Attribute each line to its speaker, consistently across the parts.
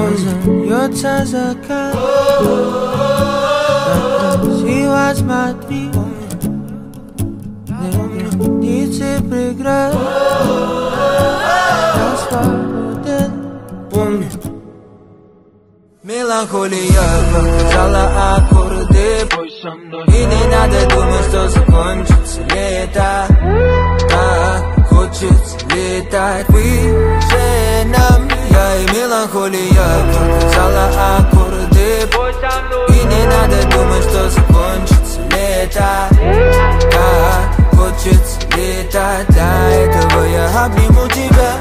Speaker 1: Разольется закат, так красиво смотри. Птицы преград, я свободен. Помни, меланхолия показала аккорды. И не надо думать, что закончится лето. Так хочется летать выше нам. Я и меланхолия показала аккорды. И не надо думать, что закончится лето. Так хочется летать. Для этого я обниму тебя.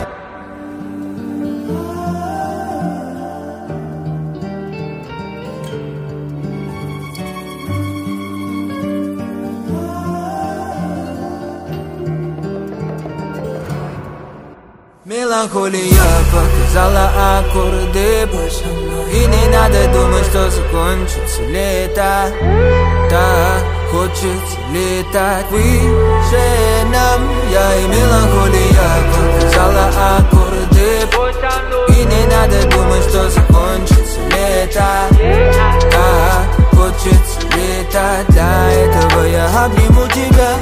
Speaker 1: Меланхолия показала аккорды. И не надо думать, что закончится лето. Так хочется летать выше нам. Я и меланхолия показала аккорды. И не надо думать, что закончится лето. Так хочется летать. Для этого я обниму тебя.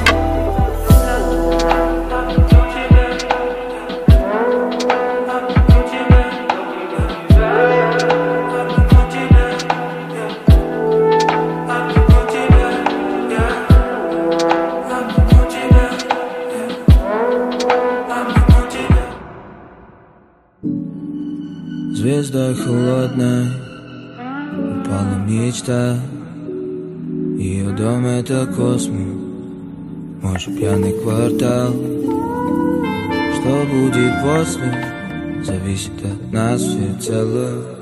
Speaker 1: Звездой холодной упала мечта. Ее дом — это космос, мой же пьяный квартал. Что будет после, зависит от нас всецело.